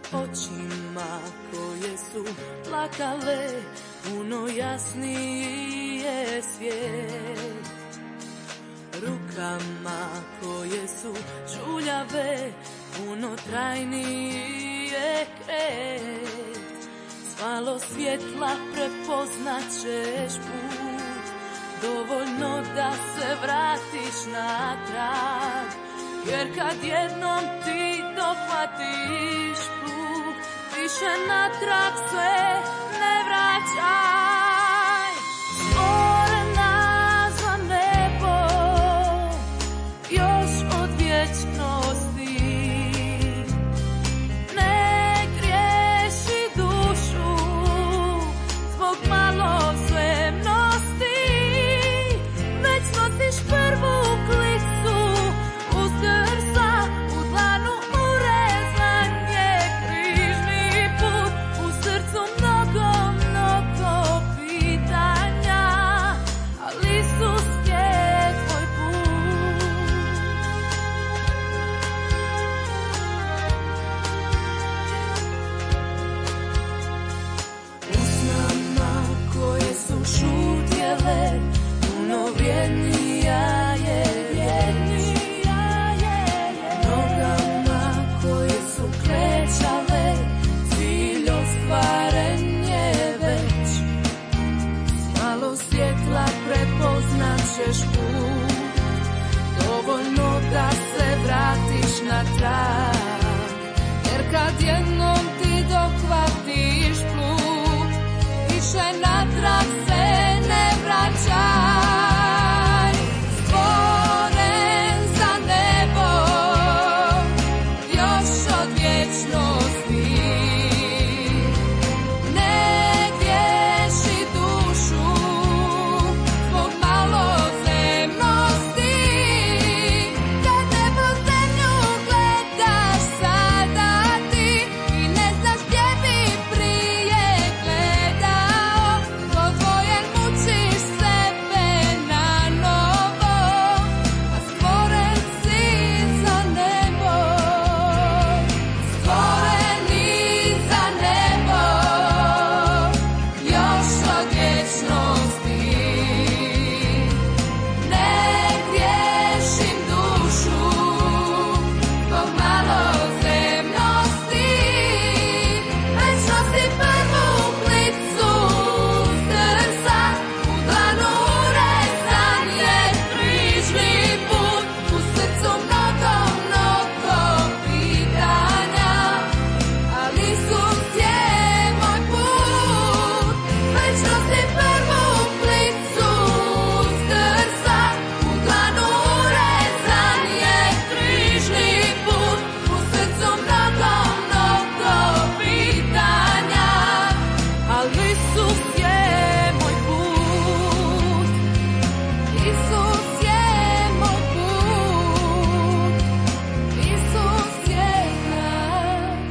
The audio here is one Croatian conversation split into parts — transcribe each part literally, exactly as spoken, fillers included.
očima koje su plakale, puno jasniji je svijet. Rukama koje su žuljave, puno trajniji je kret. Svalo svjetla prepoznaćeš put, dovoljno da se vratiš natrag. Jer kad jednom ti dohvatiš put, više natrag se ne vraćaj. Stvorena za nebo, još od vječnosti, ne griješi dušu zbog malozemnosti, već nosiš prvu klicu uz grsa, u dlanu urezan je križni put, u srcu mnogo, mnogo pitanja, ali Isus je tvoj put. Usnama koje su šutjele, puno vrijednija je vjernija je. Nogama koje su klečale, cilj ostvaren je već. Malo svjetla prepoznaćeš put, dovoljno da se vratiš natrag. Jer kad jednom ti dohvatiš put, više natrag se ne vraćaj. Stvoren za nebo, još od vječnosti, ne griješi dušu zbog malozemnosti. Kad nebo zemlju gledaš sada ti i ne znaš gdje bi prije gledao, odvojen mučiš sebe na novo, a stvoren si za nebo. Stvoreni za nebo, još od vječnosti, ne griješim dušu zbog malozemnosti, već nosim prvu klicu srca, u dlanu urezan je križni put, u srcu mnogo, mnogo pitanja, ali Isus je moj put. Već nosim prvu klicu srca, u dlanu urezan je križni put, u srcu mnogo, mnogo pitanja, ali Isus je moj put. Isus je moj put, Isus je naš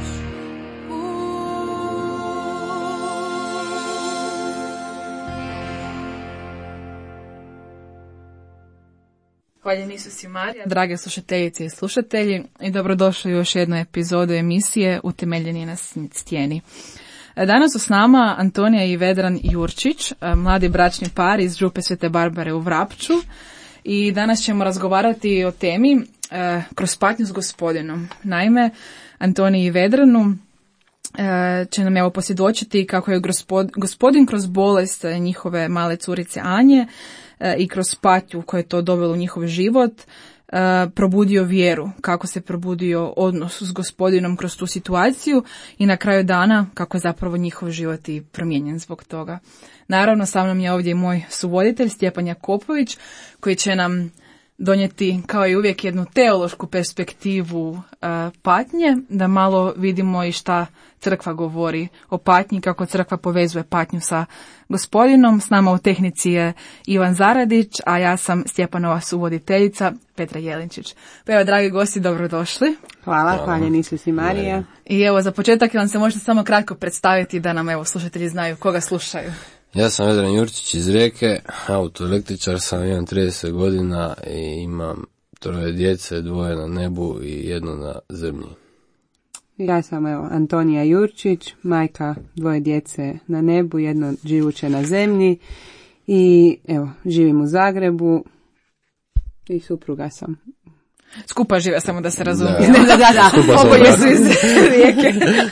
Hvaljen Isus i Marija, drage slušateljice i slušatelji, i dobrodošli u još jednu epizodu emisije Utemeljeni na stijeni. Danas su s nama Antonija i Vedran Jurčić, mladi bračni par iz Župe Svete Barbare u Vrapču, i danas ćemo razgovarati o temi e, kroz patnju s Gospodinom. Naime, Antoniji i Vedranu e, će nam evo posvjedočiti kako je gospod, Gospodin kroz bolest njihove male curice Anje e, i kroz patnju koje je to dovelo u njihov život e, probudio vjeru, kako se probudio odnos s Gospodinom kroz tu situaciju i na kraju dana kako je zapravo njihov život i promijenjen zbog toga. Naravno, sa mnom je ovdje i moj suvoditelj Stjepan Jakopović, koji će nam donijeti kao i uvijek jednu teološku perspektivu uh, patnje, da malo vidimo i šta crkva govori o patnji, kako crkva povezuje patnju sa Gospodinom. S nama u tehnici je Ivan Zaradić, a ja sam Stjepanova suvoditeljica Petra Jelinčić. Pa evo, dragi gosti, dobrodošli. Hvala, hvaljen Isus i Marija. I evo, za početak vam se možete samo kratko predstaviti da nam evo slušatelji znaju koga slušaju. Ja sam Vedran Jurčić iz Rijeke, autoelektričar sam, imam trideset godina i imam troje djece, dvoje na nebu i jedno na zemlji. Ja sam evo Antonija Jurčić, majka dvoje djece na nebu, jedno živuće na zemlji i evo živim u Zagrebu i supruga sam. Skupa žive, samo da se razumije. Da, da, da. da. Oboje su iz Rijeke.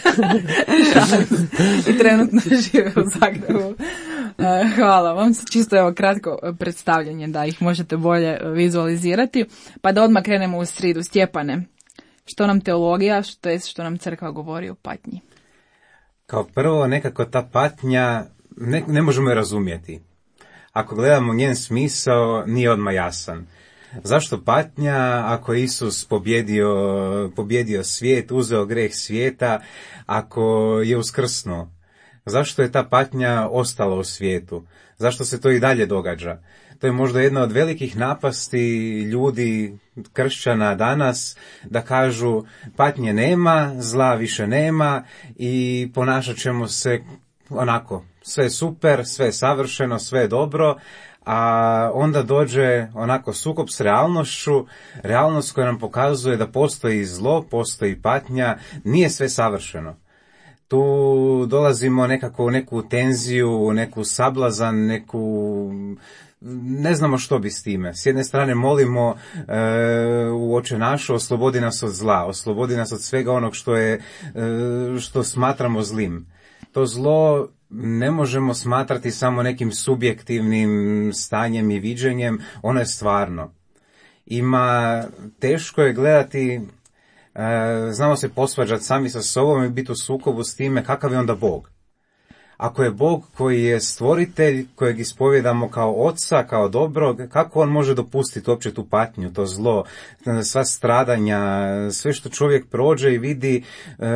I trenutno žive u Zagrebu. Hvala vam. Čisto evo kratko predstavljanje da ih možete bolje vizualizirati. Pa da odmah krenemo u sridu. Stjepane, što nam teologija, što je što nam crkva govori o patnji? Kao prvo, nekako ta patnja ne, ne možemo je razumjeti. Ako gledamo njen smisao, nije odmah jasan. Zašto patnja ako je Isus pobjedio, pobjedio svijet, uzeo greh svijeta, ako je uskrsnuo? Zašto je ta patnja ostala u svijetu? Zašto se to i dalje događa? To je možda jedna od velikih napasti ljudi, kršćana danas, da kažu patnje nema, zla više nema i ponašat ćemo se onako, sve je super, sve je savršeno, sve je dobro, a onda dođe onako sukob s realnošću, realnost koja nam pokazuje da postoji zlo, postoji patnja, nije sve savršeno. Tu dolazimo nekako u neku tenziju, u neku sablazan, neku... ne znamo što bi s time. S jedne strane molimo e, u Oče našu, oslobodi nas od zla, oslobodi nas od svega onog što je, e, što smatramo zlim. To zlo ne možemo smatrati samo nekim subjektivnim stanjem i viđenjem, ono je stvarno. Ima, teško je gledati, e, znamo se posvađati sami sa sobom i biti u sukobu s time kakav je onda Bog. Ako je Bog koji je stvoritelj, kojeg ispovjedamo kao oca, kao dobrog, kako on može dopustiti uopće tu patnju, to zlo, sva stradanja, sve što čovjek prođe i vidi e,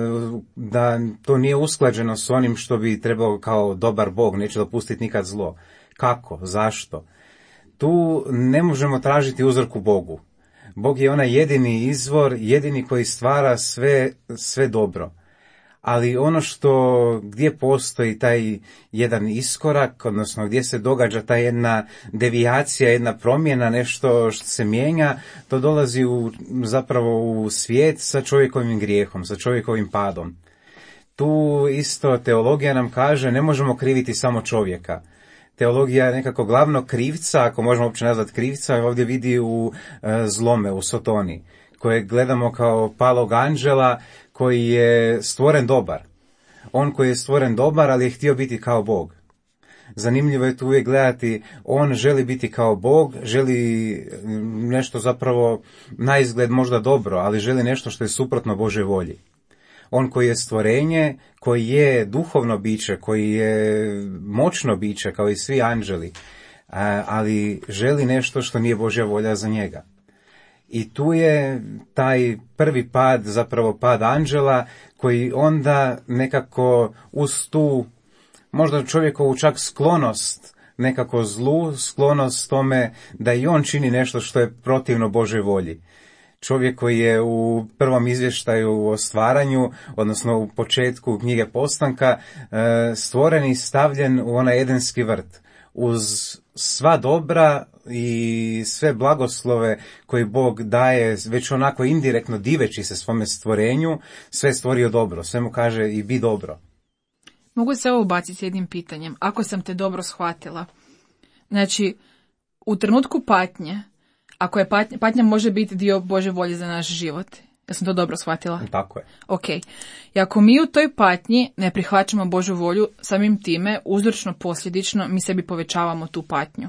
da to nije usklađeno s onim što bi trebao kao dobar Bog, neće dopustiti nikad zlo. Kako? Zašto? Tu ne možemo tražiti uzrok u Bogu. Bog je onaj jedini izvor, jedini koji stvara sve, sve dobro. Ali ono što, gdje postoji taj jedan iskorak, odnosno gdje se događa ta jedna devijacija, jedna promjena, nešto što se mijenja, to dolazi u, zapravo u svijet sa čovjekovim grijehom, sa čovjekovim padom. Tu isto teologija nam kaže, ne možemo kriviti samo čovjeka. Teologija je nekako glavno krivca, ako možemo uopće nazvati krivca, ovdje vidi u e, zlome, u Sotoni, koje gledamo kao palog anđela, koji je stvoren dobar. On koji je stvoren dobar, ali je htio biti kao Bog. Zanimljivo je tu uvijek gledati, on želi biti kao Bog, želi nešto zapravo na izgled možda dobro, ali želi nešto što je suprotno Božoj volji. On koji je stvorenje, koji je duhovno biće, koji je moćno biće kao i svi anđeli, ali želi nešto što nije Božja volja za njega. I tu je taj prvi pad, zapravo pad anđela, koji onda nekako uz tu, možda čovjekovu čak sklonost, nekako zlu, sklonost tome da i on čini nešto što je protivno Božoj volji. Čovjek koji je u prvom izvještaju o stvaranju, odnosno u početku knjige Postanka, stvoren i stavljen u onaj edenski vrt. Uz sva dobra i sve blagoslove koje Bog daje, već onako indirektno diveći se svome stvorenju, sve stvorio dobro, sve mu kaže i bi dobro. Mogu se ovo ubaciti s jednim pitanjem, ako sam te dobro shvatila. Znači, u trenutku patnje, ako je patnja, patnja može biti dio Božje volje za naš život. Ja sam to dobro shvatila? Tako je. Ok. I ako mi u toj patnji ne prihvaćamo Božju volju, samim time, uzročno posljedično, mi sebi povećavamo tu patnju.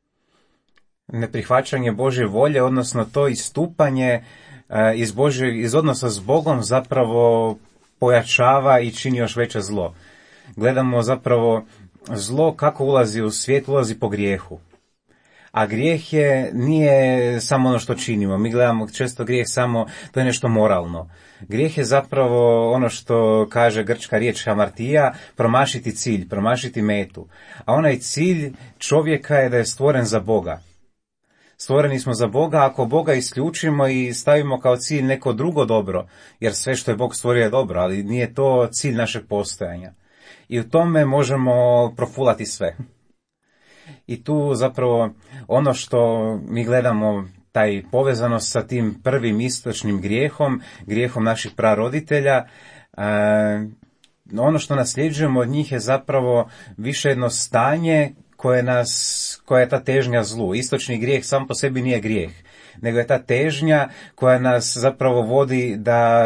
Neprihvaćanje Božje volje, odnosno to istupanje iz, Božje, iz odnosa s Bogom zapravo pojačava i čini još veće zlo. Gledamo zapravo zlo kako ulazi u svijet, ulazi po grijehu. A grijeh je, nije samo ono što činimo. Mi gledamo često grijeh samo, to je nešto moralno. Grijeh je zapravo ono što kaže grčka riječ hamartija, promašiti cilj, promašiti metu. A onaj cilj čovjeka je da je stvoren za Boga. Stvoreni smo za Boga, ako Boga isključimo i stavimo kao cilj neko drugo dobro, jer sve što je Bog stvorio je dobro, ali nije to cilj našeg postojanja. I u tome možemo profulati sve. I tu zapravo ono što mi gledamo, taj povezanost sa tim prvim istočnim grijehom, grijehom naših praroditelja. Ono što nasljeđujemo od njih je zapravo više jedno stanje koje nas, koja je ta težnja zlu. Istočni grijeh sam po sebi nije grijeh, nego je ta težnja koja nas zapravo vodi da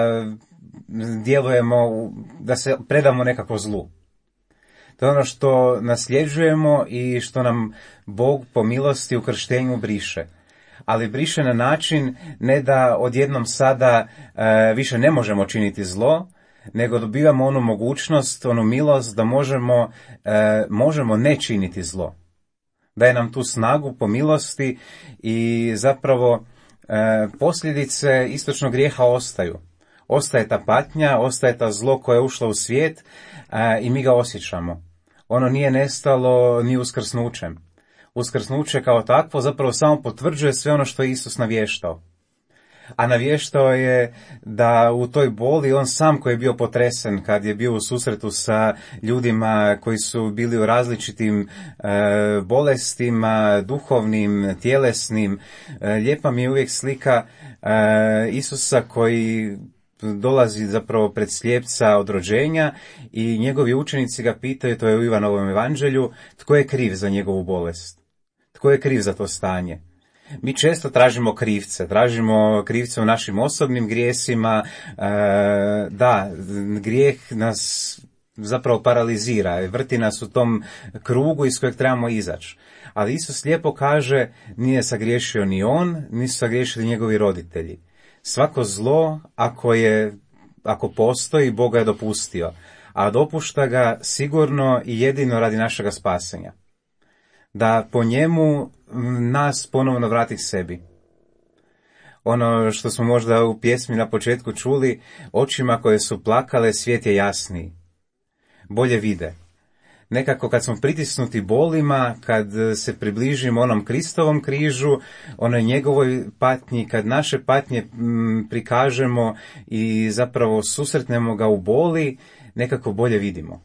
djelujemo, da se predamo nekako zlu. To je ono što nasljeđujemo i što nam Bog po milosti u krštenju briše. Ali briše na način ne da odjednom sada e, više ne možemo činiti zlo, nego dobivamo onu mogućnost, onu milost da možemo, e, možemo ne činiti zlo. Daje nam tu snagu po milosti i zapravo e, posljedice istočnog grijeha ostaju. Ostaje ta patnja, ostaje ta zlo koje je ušlo u svijet e, i mi ga osjećamo. Ono nije nestalo ni uskrsnućem. Uskrsnuće kao takvo zapravo samo potvrđuje sve ono što je Isus navještao. A navještao je da u toj boli on sam koji je bio potresen kad je bio u susretu sa ljudima koji su bili u različitim e, bolestima, duhovnim, tjelesnim. E, lijepa mi je uvijek slika e, Isusa koji dolazi zapravo pred slijepca od rođenja i njegovi učenici ga pitaju, to je u Ivanovom evanđelju, tko je kriv za njegovu bolest? Tko je kriv za to stanje? Mi često tražimo krivce, tražimo krivce u našim osobnim grijesima, e, da, grijeh nas zapravo paralizira, vrti nas u tom krugu iz kojeg trebamo izaći. Ali Isus lijepo kaže, nije sagriješio ni on, nisu sagriješili njegovi roditelji. Svako zlo, ako je, ako postoji, Bog ga je dopustio, a dopušta ga sigurno i jedino radi našega spasenja. Da po njemu nas ponovno vrati k sebi. Ono što smo možda u pjesmi na početku čuli, očima koje su plakale, svijet je jasniji. Bolje vide. Nekako kad smo pritisnuti bolima, kad se približimo onom Kristovom križu, onoj njegovoj patnji, kad naše patnje m, prikažemo i zapravo susretnemo ga u boli, nekako bolje vidimo.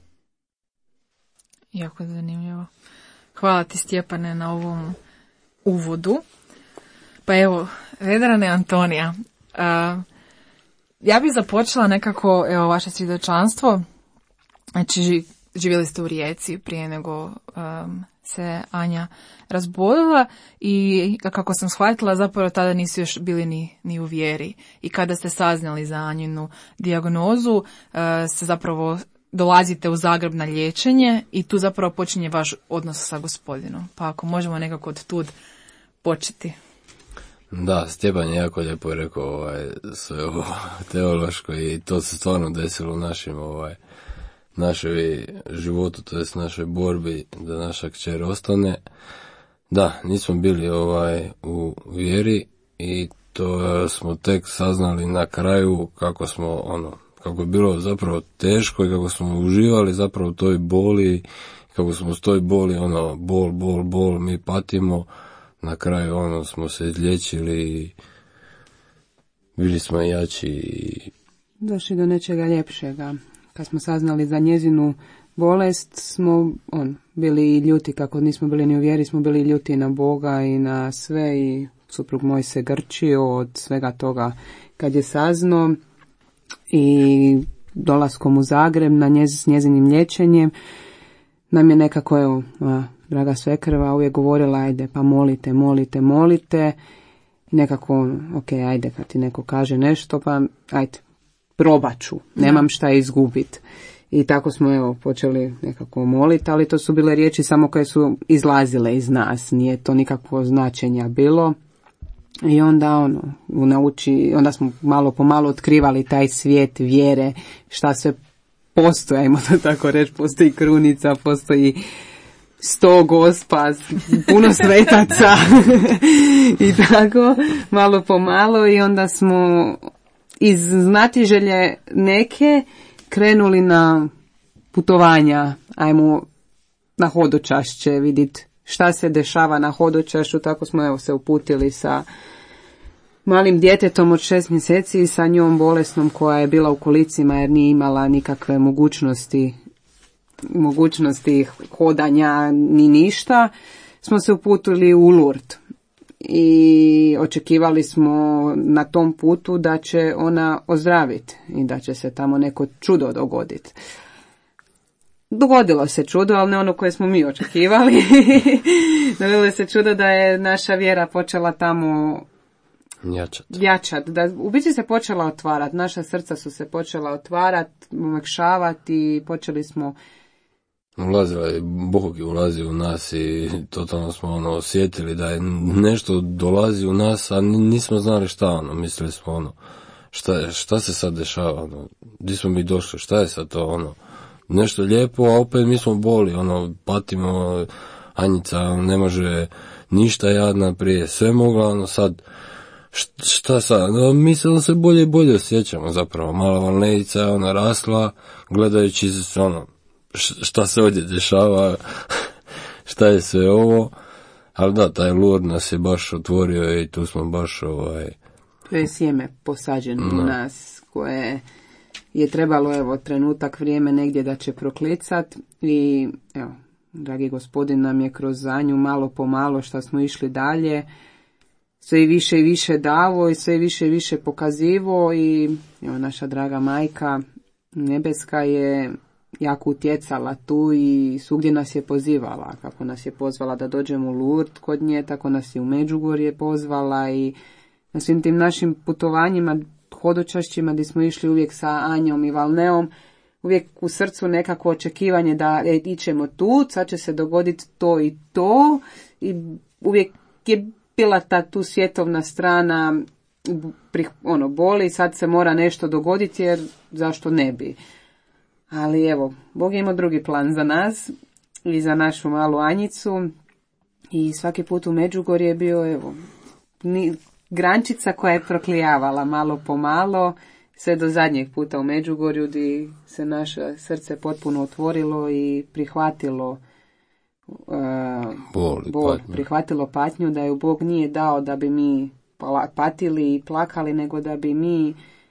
Jako zanimljivo. Hvala ti, Stjepane, na ovom uvodu. Pa evo, Vedrane, Antonija, uh, ja bih započela nekako, evo, vaše svjedočanstvo. Znači, živjeli ste u Rijeci prije nego um, se Anja razbolila i kako sam shvatila, zapravo tada nisu još bili ni, ni u vjeri. I kada ste saznali za Anjinu dijagnozu, uh, se zapravo dolazite u Zagreb na liječenje i tu zapravo počinje vaš odnos sa Gospodinom. Pa ako možemo nekako od tud početi. Da, Stjepan je jako lijepo rekao ovaj, sve ovo teološko i to se stvarno desilo u našim ovaj, našoj životu, to jest našoj borbi da naša kćer ostane. Da, nismo bili ovaj u vjeri i to smo tek saznali na kraju kako smo ono kako je bilo zapravo teško i kako smo uživali zapravo u toj boli, kako smo s toj boli, ono, bol, bol, bol, mi patimo, na kraju, ono, smo se izlječili i bili smo jači i... Došli do nečega ljepšega. Kad smo saznali za njezinu bolest, smo, on, bili ljuti, kako nismo bili ni u vjeri, smo bili ljuti na Boga i na sve i suprug moj se grčio od svega toga kad je saznao. I dolaskom u Zagreb na njez, s njezinim liječenjem nam je nekako, evo, a, draga svekrva uvijek govorila, ajde, pa molite, molite, molite. I nekako, ok, ajde, kad ti neko kaže nešto, pa ajde, probat ću, nemam šta izgubit. I tako smo, evo, počeli nekako moliti, ali to su bile riječi samo koje su izlazile iz nas, nije to nikakvo značenja bilo. I onda ono, nauči, onda smo malo po malo otkrivali taj svijet vjere, šta sve postoji, ajmo to tako reći, postoji krunica, postoji sto gospa, puno svetaca i tako, malo po malo i onda smo iz znatiželje neke krenuli na putovanja, ajmo na hodočašće vidjeti šta se dešava na hodočašću, tako smo evo se uputili sa malim djetetom od šest mjeseci i sa njom bolesnom koja je bila u kolicima jer nije imala nikakve mogućnosti mogućnosti hodanja ni ništa, smo se uputili u Lourdes. i očekivali smo na tom putu da će ona ozdraviti i da će se tamo neko čudo dogoditi. Dogodilo se čudo, ali ne ono koje smo mi očekivali. Dogodilo se čudo da je naša vjera počela tamo jačat. jačat. Da u biti se počela otvarati. Naša srca su se počela otvarati, umekšavati i počeli smo ulazila je, Bog je ulazio u nas i totalno smo ono osjetili da je nešto dolazi u nas, a nismo znali šta ono, mislili smo ono, šta, šta se sad dešava, ono, gdje smo mi došli, šta je sad to ono, nešto lijepo, a opet mi smo boli, ono, patimo, Anjica ne može ništa jadna prije, sve mogla, ono sad, šta sad, no, mi se ono sve bolje i bolje osjećamo zapravo, mala Valnejica je ona rasla, gledajući ono, šta se ovdje dešava, šta je sve ovo, ali da, taj Lourdes nas je baš otvorio i tu smo baš ovaj... To je sjeme posađeno no. u nas, koje je trebalo, evo, trenutak, vrijeme negdje da će proklicat i, evo, dragi gospodin nam je kroz zanju malo po malo što smo išli dalje, sve i više i više davo i sve i više i više pokazivo i, evo, naša draga majka nebeska je jako utjecala tu i svugdje nas je pozivala. Kako nas je pozvala da dođemo u Lourdes kod nje, tako nas je u Međugorje pozvala i na svim tim našim putovanjima, hodočašćima gdje smo išli uvijek sa Anjom i Valneom, uvijek u srcu nekako očekivanje da e, ićemo tu, sad će se dogoditi to i to i uvijek je bila ta tu svjetovna strana pri, ono, boli, sad se mora nešto dogoditi jer zašto ne bi. Ali evo, Bog je imao drugi plan za nas i za našu malu Anjicu i svaki put u Međugorje je bio, evo, ni, grančica koja je proklijavala malo po malo, sve do zadnjeg puta u Međugorju gdje se naše srce potpuno otvorilo i prihvatilo uh, bol, bol, prihvatilo patnju, da ju Bog nije dao da bi mi patili i plakali, nego da bi mi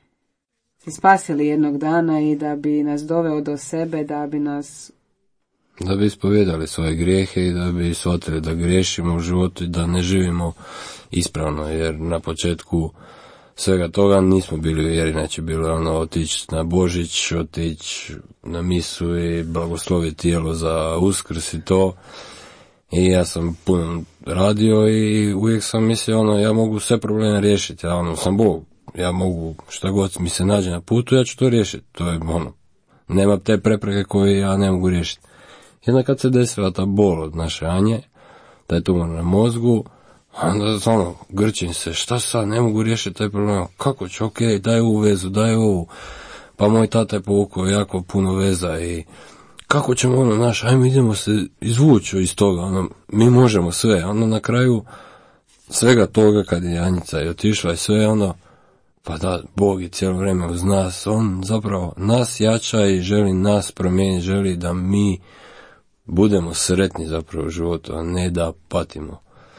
se spasili jednog dana i da bi nas doveo do sebe, da bi nas... Da bi ispovjedali svoje grijehe i da bi shvatili da griješimo u životu i da ne živimo ispravno, jer na početku svega toga nismo bili u vjeri, znači bilo je ono otići na Božić, otići na misu i blagosloviti tijelo za Uskrs i to. I ja sam puno radio i uvijek sam mislio, ono, ja mogu sve probleme riješiti, ja ono, sam Bog. Ja mogu, šta god mi se nađe na putu, ja ću to riješiti. To je ono, nema te prepreke koje ja ne mogu riješiti. Jedna kad se desila ta bol od naše Anje, taj tumor na mozgu, onda ono, grčim se, šta sad, ne mogu riješiti taj problem, kako ću, ok, daj ovu vezu, daj ovu. Pa moj tata je povukao jako puno veza i kako ćemo, ono, naš, ajmo idemo se izvući iz toga, ono, mi možemo sve, ono, na kraju svega toga kad je Anjica je otišla i sve, ono, pa da, Bog je cijelo vrijeme uz nas, on zapravo nas jača i želi nas promijeniti, želi da mi budemo sretni zapravo u životu, a ne da patimo.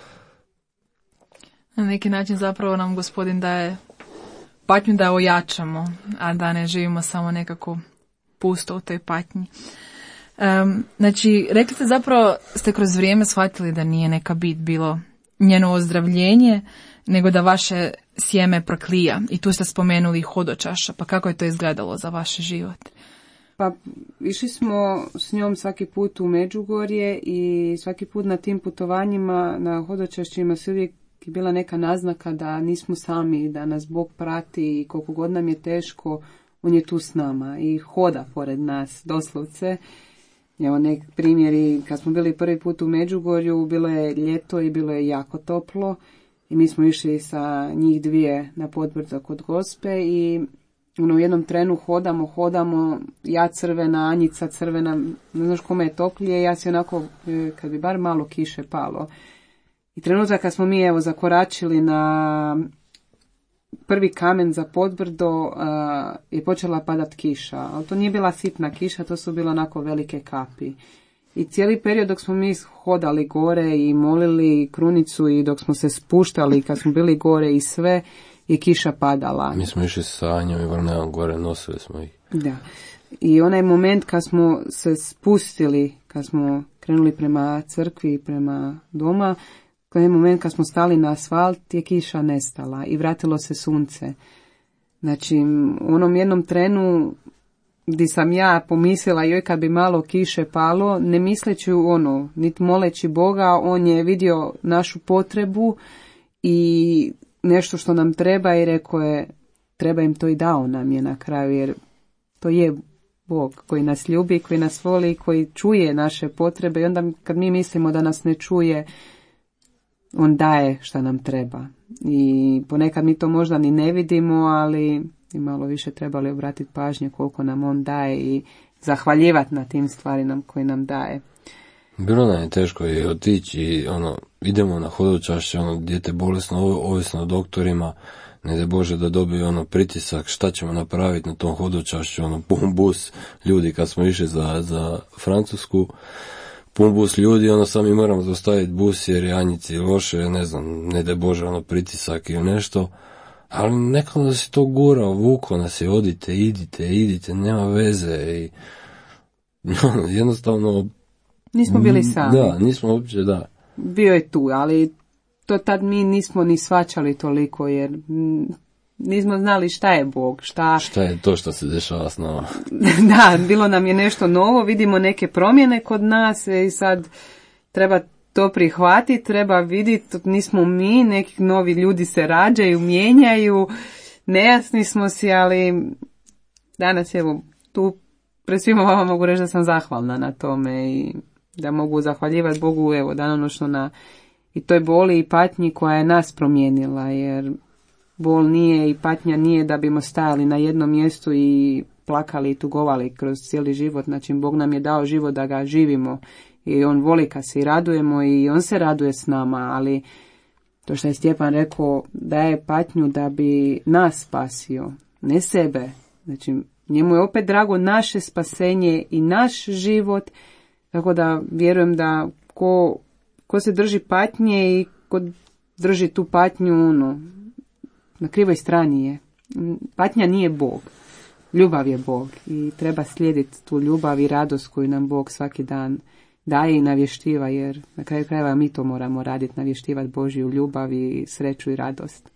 Na neki način zapravo nam Gospodin daje patnju da ojačamo, a da ne živimo samo nekako pusto u toj patnji. Um, znači, rekli ste zapravo, ste kroz vrijeme shvatili da nije neka bit bilo njeno ozdravljenje, nego da vaše sjeme proklija. I tu ste spomenuli hodočaša, pa kako je to izgledalo za vaš život? Pa išli smo s njom svaki put u Međugorje i svaki put na tim putovanjima, na hodočašćima se uvijek bila neka naznaka da nismo sami, da nas Bog prati i koliko god nam je teško, on je tu s nama i hoda pored nas, doslovce. Evo nek primjeri, kad smo bili prvi put u Međugorju, bilo je ljeto i bilo je jako toplo i mi smo išli sa njih dvije na Podbrdo kod Gospe i ono, u jednom trenu hodamo, hodamo, ja crvena, Anjica crvena, ne znaš kome je toplije, ja si onako, kad bi bar malo kiše palo. I trenutak kad smo mi evo zakoračili na prvi kamen za Podbrdo, uh, je počela padat kiša, ali to nije bila sitna kiša, to su bile onako velike kapi. I cijeli period dok smo mi hodali gore i molili krunicu i dok smo se spuštali, kad smo bili gore i sve, je kiša padala. Mi smo išli sa Anjom i Valneom gore, nosili smo ih. Da. I onaj moment kad smo se spustili, kad smo krenuli prema crkvi, prema doma, Kod je moment kad smo stali na asfalt je kiša nestala i vratilo se sunce. Znači, u onom jednom trenu gdje sam ja pomislila joj kad bi malo kiše palo, ne misleći ono, niti moleći Boga, on je vidio našu potrebu i nešto što nam treba i rekao je, treba im to i dao nam je na kraju, jer to je Bog koji nas ljubi, koji nas voli, koji čuje naše potrebe i onda kad mi mislimo da nas ne čuje, on daje šta nam treba. I ponekad mi to možda ni ne vidimo, ali i malo više trebali obratiti pažnje koliko nam on daje i zahvaljivati na tim stvarima koje nam daje. Bilo nam je teško i otići i ono, idemo na hodočašće, ono, dijete bolesno, ovisno o doktorima, ne da Bože da dobije ono pritisak, šta ćemo napraviti na tom hodočašću, ono, pun bus ljudi kad smo išli za, za Francusku, pun bus ljudi, ono, sami moramo zaustaviti bus jer je Anjici loše, ne znam, ne da Bože ono pritisak ili nešto, ali nekako nas je to gurao, vuko nas je, odite, idite, idite, nema veze i jednostavno nismo bili sami. Da, nismo uopće, da. Bio je tu, ali to tad mi nismo ni svačali toliko, jer nismo znali šta je Bog, šta... Šta je to što se dešava s nama. Da, bilo nam je nešto novo, vidimo neke promjene kod nas i sad treba to prihvatiti, treba vidjeti, nismo mi, neki novi ljudi se rađaju, mijenjaju, nejasni smo si, ali danas evo tu pred svima vama mogu reći da sam zahvalna na tome i da mogu zahvaljivati Bogu evo danonoćno na i toj boli i patnji koja je nas promijenila, jer bol nije i patnja nije da bimo stajali na jednom mjestu i plakali i tugovali kroz cijeli život. Znači, Bog nam je dao život da ga živimo i on voli kad se i radujemo i on se raduje s nama, ali to što je Stjepan rekao, daje patnju da bi nas spasio, ne sebe. Znači, njemu je opet drago naše spasenje i naš život, tako da vjerujem da ko, ko se drži patnje i ko drži tu patnju, ono, na krivoj strani je. Patnja nije Bog. Ljubav je Bog i treba slijediti tu ljubav i radost koju nam Bog svaki dan daje i navještiva, jer na kraju krajeva mi to moramo raditi, navještivati Božju ljubav i sreću i radost.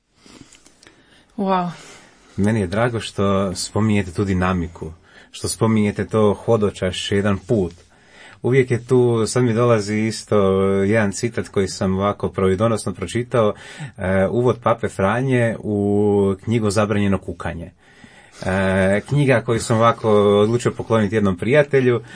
Wow. Meni je drago što spominjete tu dinamiku, što spominjete to hodočašće, jedan put. Uvijek je tu, sad mi dolazi isto jedan citat koji sam ovako providonosno pročitao, uh, uvod Pape Franje u knjigu Zabranjeno kukanje. Uh, knjiga koju sam ovako odlučio pokloniti jednom prijatelju uh,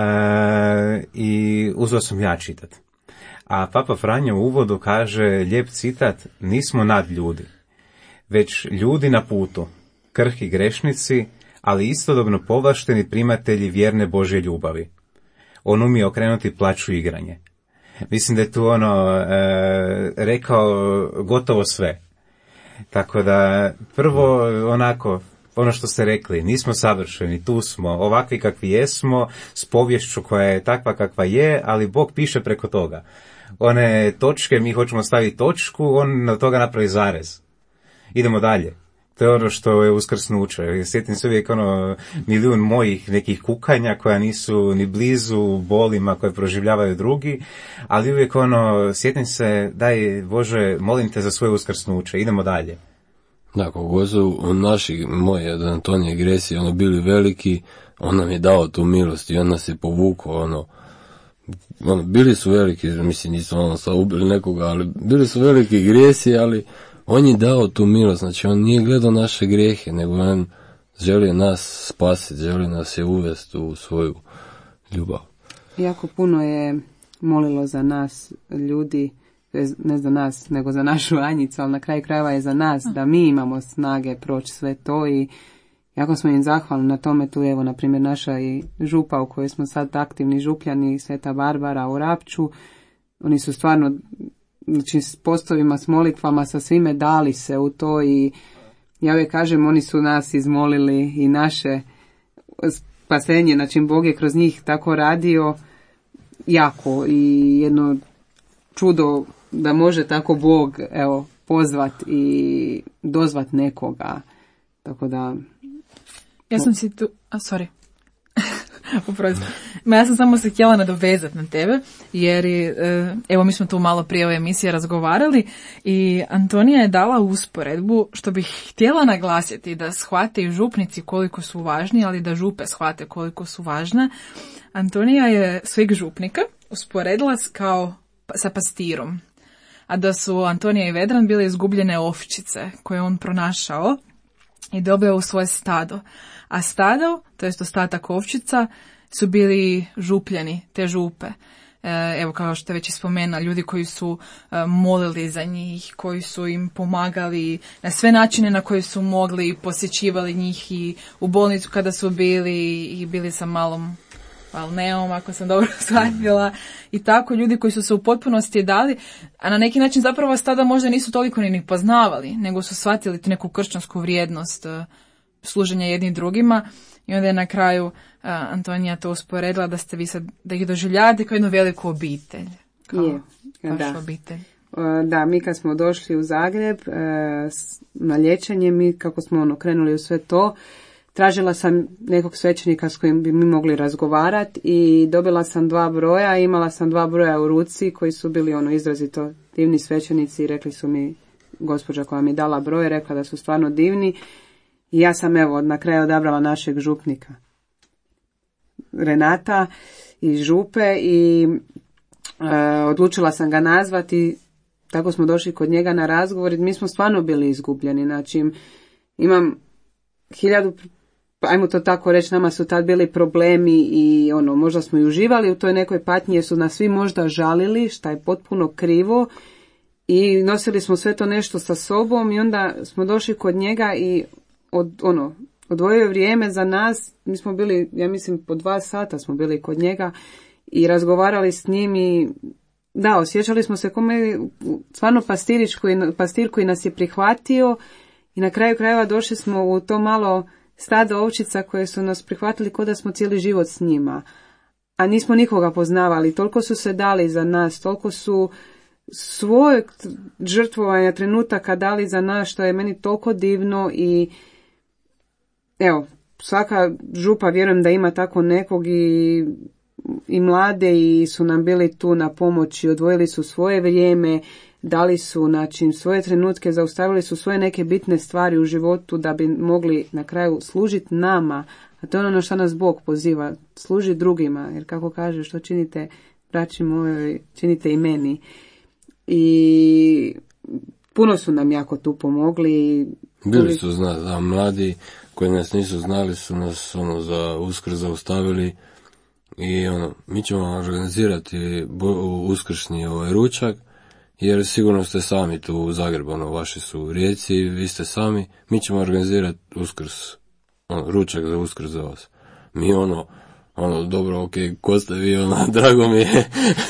i uzeo sam ja čitati. A Papa Franje u uvodu kaže lijep citat, nismo nad ljudi, već ljudi na putu, krhki grešnici, ali istodobno povlašteni primatelji vjerne Božje ljubavi. On umije okrenuti plaću igranje. Mislim da je tu ono e, rekao gotovo sve. Tako da prvo onako, ono što ste rekli, nismo savršeni, tu smo, ovakvi kakvi jesmo, s povješću koja je takva kakva je, ali Bog piše preko toga. One točke, mi hoćemo staviti točku, on na toga napravi zarez. Idemo dalje. To je ono što je uskrsnuće. Sjetim se uvijek ono milijun mojih nekih kukanja koja nisu ni blizu bolima koje proživljavaju drugi, ali uvijek ono, sjetim se, daj Bože, molim te za svoje uskrsnuće, idemo dalje. Da, koliko su naši, moji od Antonije Gresi, ono, bili veliki, on nam je dao tu milost i on nas je povukao, ono, ono, bili su veliki, mislim, nisu ono sad ubili nekoga, ali bili su veliki grijesi, ali on je dao tu milost, znači on nije gledao naše grijehe, nego on želi nas spasiti, želi nas je uvesti u svoju ljubav. Jako puno je molilo za nas ljudi, ne za nas, nego za našu Anjicu, ali na kraju krajeva je za nas, da mi imamo snage proći sve to i jako smo im zahvalni na tome. Tu evo, na primjer, naša i župa u kojoj smo sad aktivni župljani, Sveta Barbara u Rapču, oni su stvarno, znači, s postovima, s molitvama, sa svime dali se u to i ja uvijek kažem, oni su nas izmolili i naše spasenje, znači Bog je kroz njih tako radio jako i jedno čudo da može tako Bog, evo, pozvat i dozvat nekoga, tako da... Ja sam si tu, a sorry. Uprosti. Ma ja sam samo se htjela nadovezati na tebe, jer e, evo mi smo tu malo prije ove emisije razgovarali i Antonija je dala usporedbu, što bih htjela naglasiti, da shvate i župnici koliko su važni, ali da župe shvate koliko su važne. Antonija je svih župnika usporedila kao sa pastirom, a da su Antonija i Vedran bile izgubljene ovčice koje on pronašao i dobio u svoje stado. A stado, to jest ostatak ovčica, su bili župljani, te župe. E, evo kao što je već spomenula, ljudi koji su e, molili za njih, koji su im pomagali na sve načine na koje su mogli, posjećivali njih i u bolnicu kada su bili i bili sa malom Valneom, ako sam dobro shvatila, i tako ljudi koji su se u potpunosti dali, a na neki način zapravo stada možda nisu toliko ni poznavali, nego su shvatili tu neku kršćansku vrijednost uh, služenja jednim drugima, i onda je na kraju uh, Antonija to usporedila da ste vi sad, da ih doživljavate kao jednu veliku obitelj. Kao je, vašu da. obitelj. Da, mi kad smo došli u Zagreb uh, na liječenje, mi kako smo ono krenuli u sve to, tražila sam nekog svećenika s kojim bi mi mogli razgovarati i dobila sam dva broja, imala sam dva broja u ruci koji su bili ono izrazito divni svećenici i rekli su mi, gospođa koja mi je dala broj, rekla da su stvarno divni i ja sam evo na kraju odabrala našeg župnika Renata iz župe i e, odlučila sam ga nazvati, tako smo došli kod njega na razgovor i mi smo stvarno bili izgubljeni, znači imam hiljadu, ajmo to tako reći, nama su tad bili problemi i ono, možda smo i uživali u toj nekoj patnji jer su nas svi možda žalili, šta je potpuno krivo i nosili smo sve to nešto sa sobom i onda smo došli kod njega i od, ono, odvojio je vrijeme za nas, mi smo bili, ja mislim po dva sata smo bili kod njega i razgovarali s njim i da, osjećali smo se kome stvarno pastirić koji, pastir koji nas je prihvatio i na kraju krajeva došli smo u to malo stado ovčica koje su nas prihvatili kao da smo cijeli život s njima. A nismo nikoga poznavali, toliko su se dali za nas, toliko su svojeg žrtvovanja trenutaka dali za nas, što je meni toliko divno i evo, svaka župa vjerujem da ima tako nekog i, i mlade i su nam bili tu na pomoći, odvojili su svoje vrijeme, dali su znači, svoje trenutke, zaustavili su svoje neke bitne stvari u životu da bi mogli na kraju služiti nama, a to je ono na što nas Bog poziva, služi drugima, jer kako kaže, što činite braći moji, činite i meni. I puno su nam jako tu pomogli. Bili su zna, da, mladi koji nas nisu znali su nas ono, za Uskrs zaustavili i ono, mi ćemo organizirati uskršnji ovaj ručak, jer sigurno ste sami tu u Zagrebu, ono, vaši su u Rijeci, vi ste sami, mi ćemo organizirati Uskrs, ono, ručak za Uskrs za vas. Mi ono, ono, dobro, ok, ko ste vi, ono, drago mi je.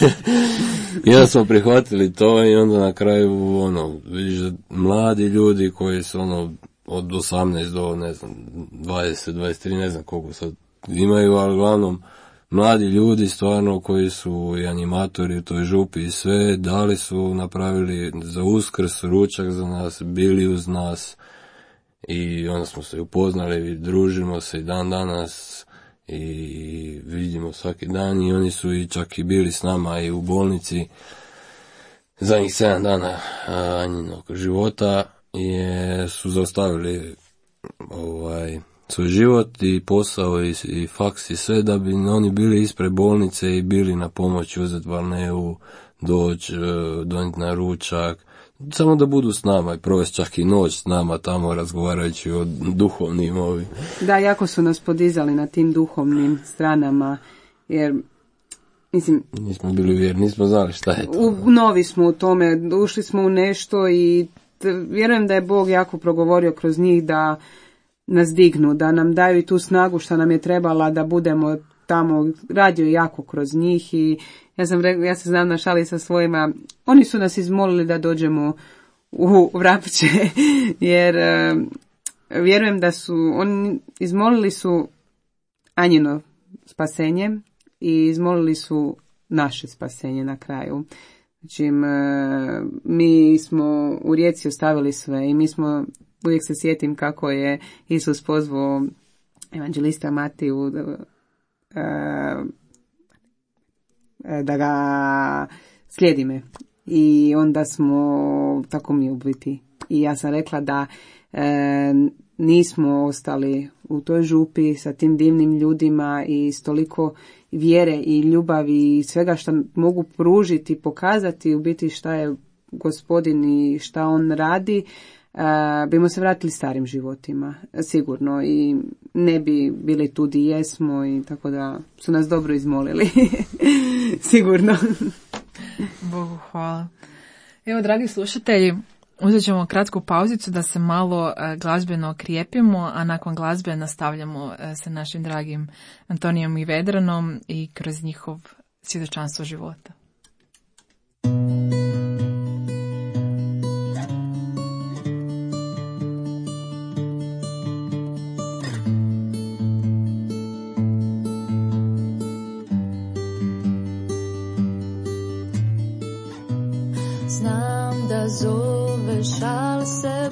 I onda smo prihvatili to i onda na kraju, ono, vidiš da mladi ljudi koji su, ono, od osamnaest do, ne znam, dvadeset, dvadeset tri, ne znam koliko sad imaju, ali uglavnom, mladi ljudi stvarno koji su i animatori u toj župi i sve, dali su, napravili za Uskrs ručak za nas, bili uz nas i onda smo se upoznali, družimo se i dan danas i vidimo svaki dan i oni su i čak i bili s nama i u bolnici zadnjih sedam dana Anjinog života je su zaustavili ovaj svoj život i posao i, i faks i sve da bi oni bili ispred bolnice i bili na pomoć uzeti Valneu, doći, donijeti na ručak, samo da budu s nama i provesti čak i noć s nama tamo razgovarajući o duhovnim ovim. Da, jako su nas podizali na tim duhovnim stranama, jer mislim... Nismo bili vjerni, nismo znali šta je to. U, novi smo u tome, ušli smo u nešto i t, vjerujem da je Bog jako progovorio kroz njih da nas dignu, da nam daju i tu snagu što nam je trebala da budemo tamo, radio jako kroz njih i ja sam rekla, ja se znam na šali sa svojima, oni su nas izmolili da dođemo u Vrapče, jer uh, vjerujem da su, oni izmolili su Anjino spasenje i izmolili su naše spasenje na kraju. Znači, uh, mi smo u Rijeci ostavili sve i mi smo, uvijek se sjetim kako je Isus pozvao evanđelista Matiju da ga slijedi me. I onda smo, tako mi u biti. I ja sam rekla da e, nismo ostali u toj župi sa tim divnim ljudima i s toliko vjere i ljubavi i svega što mogu pružiti, pokazati u biti šta je Gospodin i šta on radi, uh, bimo se vratili starim životima, sigurno, i ne bi bili tu di jesmo, i tako da su nas dobro izmolili. Sigurno. Bogu hvala. Evo, dragi slušatelji, uzet ćemo kratku pauzicu da se malo uh, glazbeno okrijepimo, a nakon glazbe nastavljamo uh, sa našim dragim Antonijom i Vedranom i kroz njihov svjedočanstvo života. Znam da zoveš, al se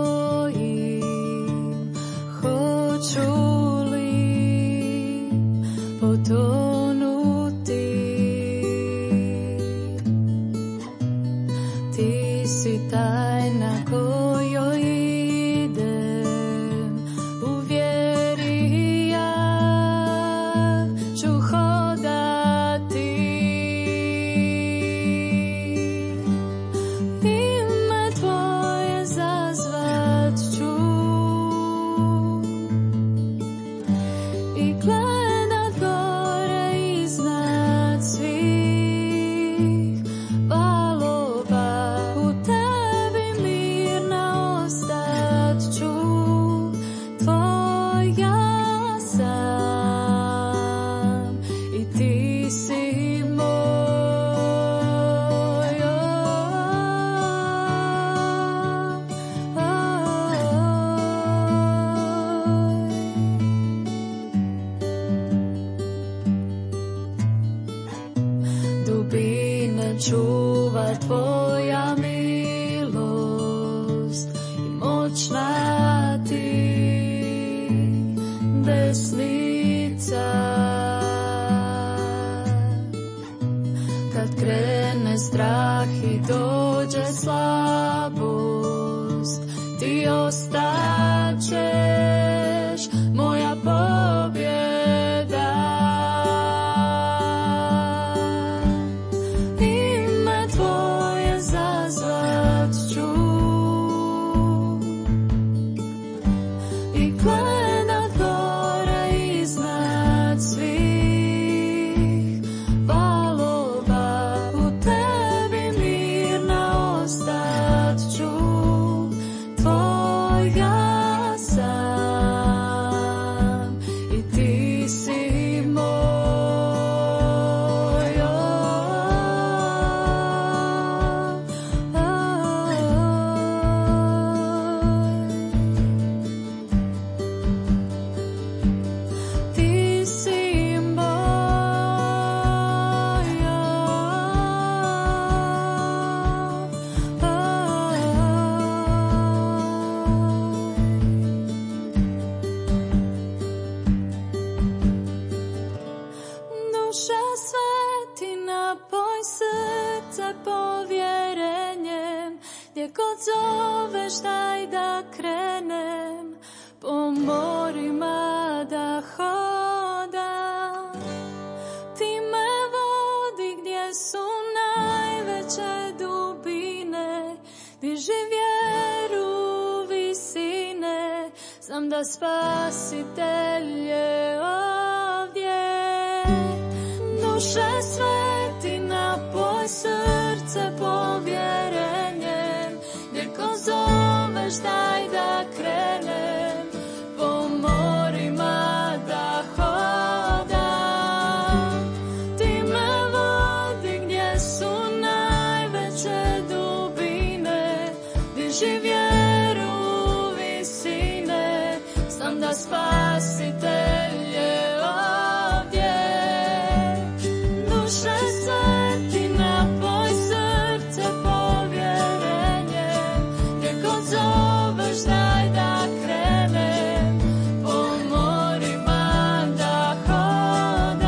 bojim, hoću li potonuti. Ti si tajna kojoj idem, u vjeri ja ću hodati. Ime tvoje zazvat ću i gledat gore iznad svih valova. U tebi mirna ostat ću, tvoja sam i ti si moj. Dubine čuva tvoja milost i moćna ti desnica. Kad krene strah i dođe slabost, ti ostaćeš moja pobjeda. Ime tvoje zazvat ću i gledat gore iznad svih valova. U tebi mirna ostat ću, tvoja sam i ti si moj. Ti si duša sveti, napoj srce povjerenjem, gdje god zoveš daj da krenem, po morima da hodam. Ti me vodi gdje su najveće dubine, diži vjeru visine, znam da Spasitelj je ovdje. Duše sveti, napoj srce povjerenjem, gdje ko zoveš daj da krenem, po morima da hodam. Ti me vodi gdje su najveće dubine, diži vjeru visine, znam da Spasitelj je ovdje. Duše sveti, napoj srce povjerenjem, gdje god zoveš daj da krenem, po morima da hodam.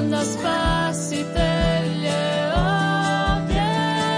znam da Spasitelj je ovdje.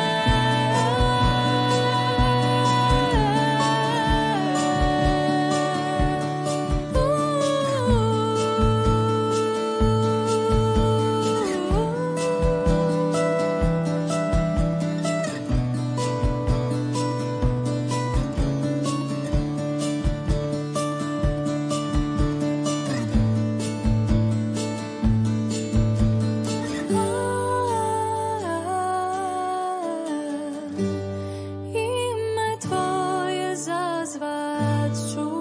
Ime Tvoje zazvat ću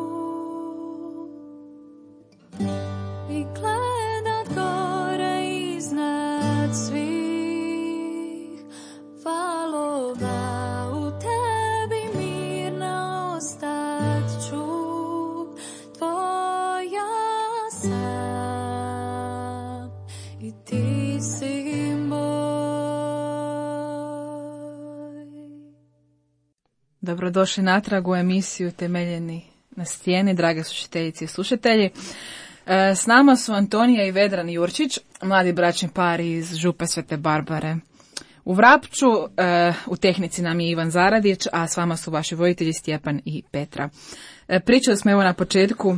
i gledat gore iznad svih valova. U Tebi mirna ostat ću, Tvoja sam i Ti si moj. Dobrodošli natrag u emisiju Temeljeni na stijeni, drage slušateljice i slušatelji. E, S nama su Antonija i Vedran Jurčić, mladi bračni par iz Župe Svete Barbare u Vrapču. E, u tehnici nam je Ivan Zaradić, a s vama su vaši voditelji Stjepan i Petra. E, pričali smo evo na početku,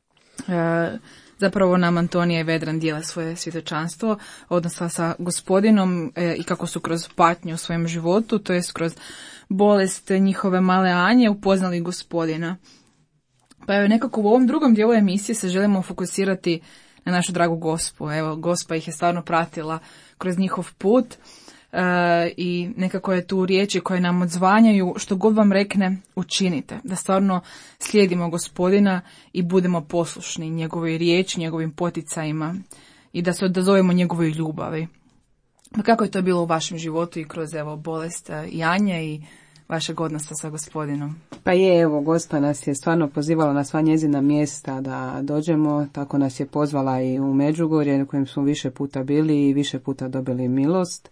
e, zapravo nam Antonija i Vedran dijele svoje svjedočanstvo odnosa sa Gospodinom e, i kako su kroz patnju u svojem životu, to jest kroz bolest njihove male Anje, upoznali Gospodina. Pa evo, nekako u ovom drugom dijelu emisije se želimo fokusirati na našu dragu Gospu. Evo, Gospa ih je stvarno pratila kroz njihov put e, i nekako je tu riječi koje nam odzvanjaju, što god vam rekne, učinite. Da stvarno slijedimo Gospodina i budemo poslušni njegovoj riječi, njegovim poticajima i da se odazovemo njegovoj ljubavi. Pa kako je to bilo u vašem životu i kroz evo bolest i Anje i vašeg odnosa sa Gospodinom? Pa je, evo, Gospa nas je stvarno pozivala na sva njezina mjesta da dođemo, tako nas je pozvala i u Međugorje, na kojem smo više puta bili i više puta dobili milost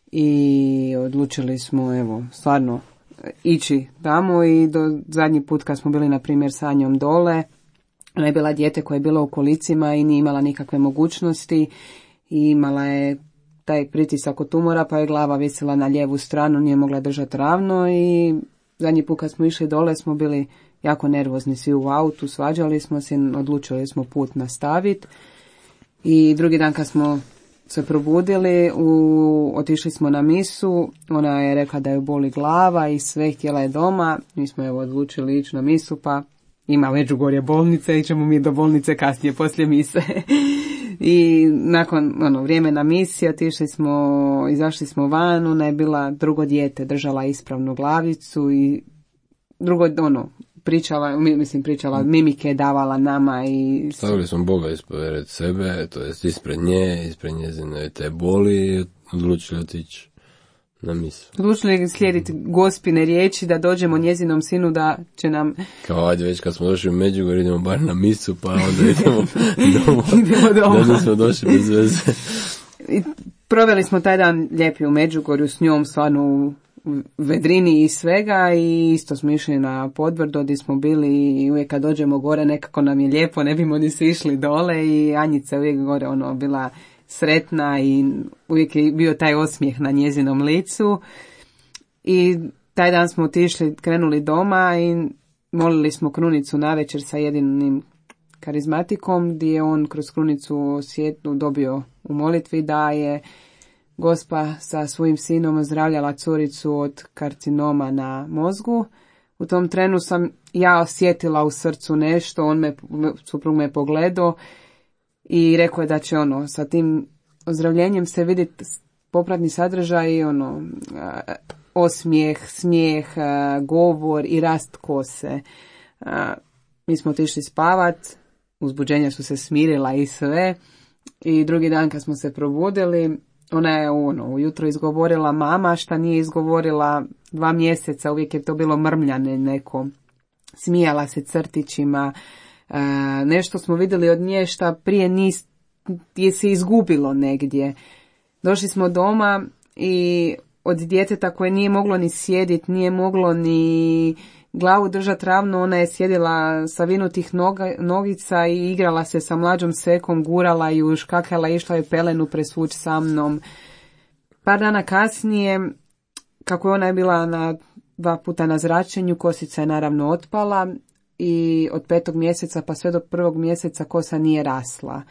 i odlučili smo, evo, stvarno ići tamo i do zadnji put kad smo bili, na primjer, sa Anjom dole, ona je bila dijete koje je bilo u kolicima i nije imala nikakve mogućnosti i imala je taj pritisak od tumora, pa je glava visila na lijevu stranu, nije mogla držati ravno i zadnji put kad smo išli dole smo bili jako nervozni svi u autu, svađali smo se, odlučili smo put nastaviti i drugi dan kad smo se probudili, u, otišli smo na misu, ona je rekla da joj boli glava i sve, htjela je doma, mi smo evo odlučili ići na misu, pa ima Međugorje bolnice, ićemo mi do bolnice kasnije poslije mise. I nakon ono, vrijeme na misiji otišli smo, izašli smo van, ona je bila drugo dijete, držala ispravnu glavicu i drugo, ono, pričala, mislim pričala, mimike davala nama i... Stavili smo Boga ispred sebe, to jest ispred nje, ispred njezine te boli i odlučili otići na misu. Odlučili slijediti Gospine riječi da dođemo njezinom sinu da će nam... Kao ajde već kad smo došli u Međugorje idemo bar na misu pa onda idemo doma. idemo doma. Da nismo došli bez veze. I proveli smo taj dan lijepi u Međugorju s njom, stvarno u vedrini i svega i isto smo išli na Podbrdo gdje smo bili i uvijek kad dođemo gore nekako nam je lijepo, ne bimo ni svi išli dole i Anjica uvijek gore ono bila sretna i uvijek je bio taj osmijeh na njezinom licu i taj dan smo otišli, krenuli doma i molili smo krunicu navečer sa jedinim karizmatikom gdje je on kroz krunicu svijetu dobio u molitvi da je Gospa sa svojim sinom ozdravljala curicu od karcinoma na mozgu. U tom trenu sam ja osjetila u srcu nešto, on me, suprug me pogledao i rekao je da će ono, sa tim ozdravljenjem se vidjeti popratni sadržaj i ono, osmijeh, smijeh, govor i rast kose. Mi smo otišli spavat, uzbuđenja su se smirila i sve i drugi dan kad smo se probudili, ona je ono, ujutro izgovorila mama, šta nije izgovorila dva mjeseca, uvijek je to bilo mrmljane neko. Smijala se crtićima, e, nešto smo vidjeli od nje šta prije nis, je se izgubilo negdje. Došli smo doma i od djeteta koje nije moglo ni sjediti, nije moglo ni, glavu držati ravno, ona je sjedila sa vinutih noga, nogica i igrala se sa mlađom sekom, gurala ju, škakala, išla je pelenu presvući sa mnom. Par dana kasnije, kako je ona bila na dva puta na zračenju, kosica je naravno otpala i od petog mjeseca pa sve do prvog mjeseca kosa nije rasla.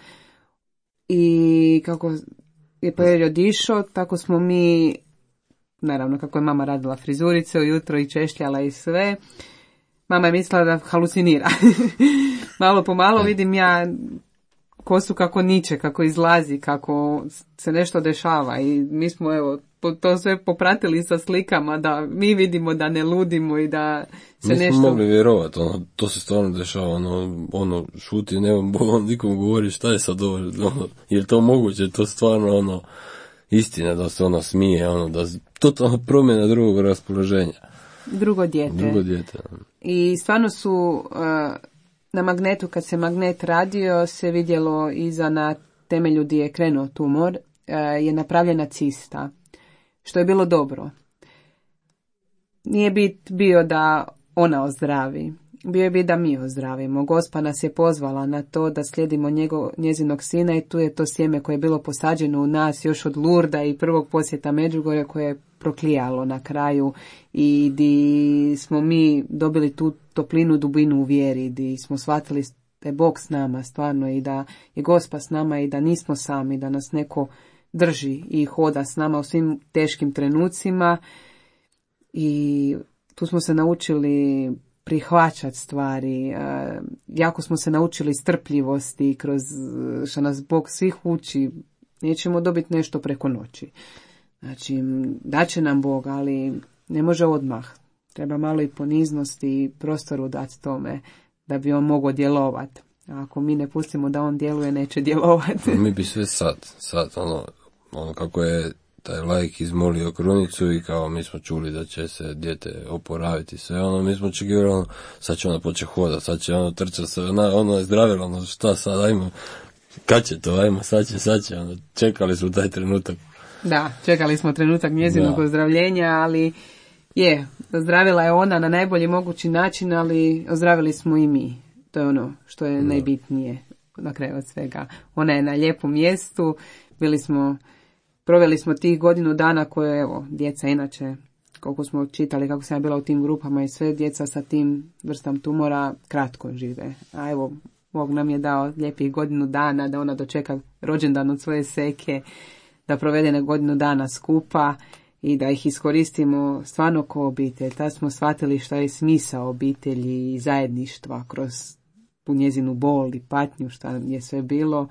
I kako je period išao, tako smo mi, naravno kako je mama radila frizurice ujutro i češljala i sve, mama je mislila da halucinira. Malo po malo vidim ja kosu kako niče, kako izlazi, kako se nešto dešava i mi smo evo to sve popratili sa slikama da mi vidimo da ne ludimo i da se Nismo nešto... mogli vjerovati, ono, to se stvarno dešava, ono, ono šuti, ne on nikom govori šta je sad ovo, ono, je li to moguće, to stvarno ono, istina da se ona smije, ono, da totalno promjena drugog raspoloženja. Drugo dijete. Drugo dijete. I stvarno su uh, na magnetu, kad se magnet radio, se vidjelo iza na temelju gdje je krenuo tumor, uh, je napravljena cista, što je bilo dobro. Nije bit bio da ona ozdravi, bio je bit da mi ozdravimo. Gospa nas je pozvala na to da slijedimo njego, njezinog sina i tu je to sjeme koje je bilo posađeno u nas još od Lurda i prvog posjeta Međugorja koje je proklijalo na kraju i di smo mi dobili tu toplinu, dubinu u vjeri, di smo shvatili da je Bog s nama stvarno i da je Gospa s nama i da nismo sami, da nas neko drži i hoda s nama u svim teškim trenucima i tu smo se naučili prihvaćati stvari, jako smo se naučili strpljivosti kroz što nas Bog svih uči, nećemo dobiti nešto preko noći. Znači, daće nam Bog, ali ne može odmah. Treba malo i poniznosti i prostoru dati tome da bi on mogao djelovati. A ako mi ne pustimo da on djeluje, neće djelovati. Mi bi sve sad, sad, ono, ono kako je taj laik izmolio krunicu i kao mi smo čuli da će se dijete oporaviti sve, ono, mi smo očekivali, ono, sad će ona početi hodati, sad će ono trčati sve, ona, ono je zdravila, ono, šta sad, ajmo, kad će to, ajmo, sad će, sad će, ono, čekali smo taj trenutak. Da, čekali smo trenutak njezinog ozdravljenja, ali je, ozdravila je ona na najbolji mogući način, ali ozdravili smo i mi. To je ono što je da. najbitnije na kraju od svega. Ona je na lijepom mjestu, bili smo, proveli smo tih godinu dana koje, evo, djeca inače, koliko smo čitali, kako sam ja bila u tim grupama i sve, djeca sa tim vrstom tumora kratko žive. A evo, Bog nam je dao lijepih godinu dana da ona dočeka rođendan od svoje seke, da provede na godinu dana skupa i da ih iskoristimo stvarno ko obitelj. Tad smo shvatili šta je smisao obitelji i zajedništva kroz tu njezinu bol i patnju, šta je sve bilo.